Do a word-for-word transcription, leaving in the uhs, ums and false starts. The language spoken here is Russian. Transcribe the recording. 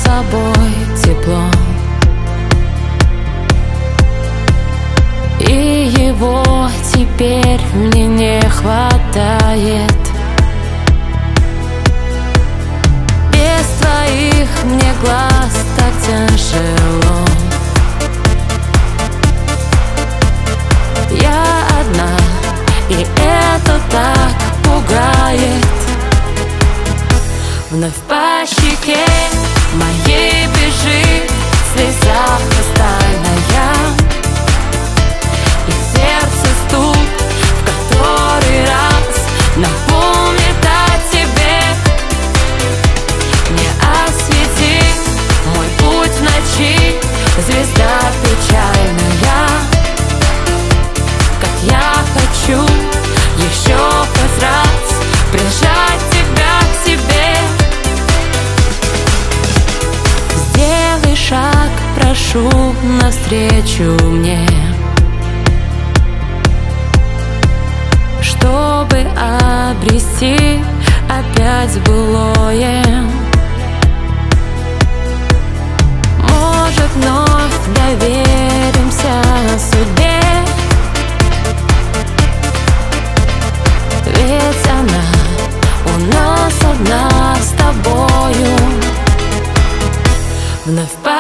собой тепло, и его теперь мне не хватает. Без твоих мне глаз так тяжело. Я одна, и это так пугает. Вновь по щеке моей бежит слеза хрустальная, и сердце стук в который раз напомнит о тебе. Не освети мой путь в ночи, звезда печальная. Как я хочу еще хоть раз прижать тебя к себе. Сделай шаг, прошу, навстречу мне, чтобы обрести опять былое. Может, вновь доверимся судьбе, ведь она у нас одна с тобою. Вновь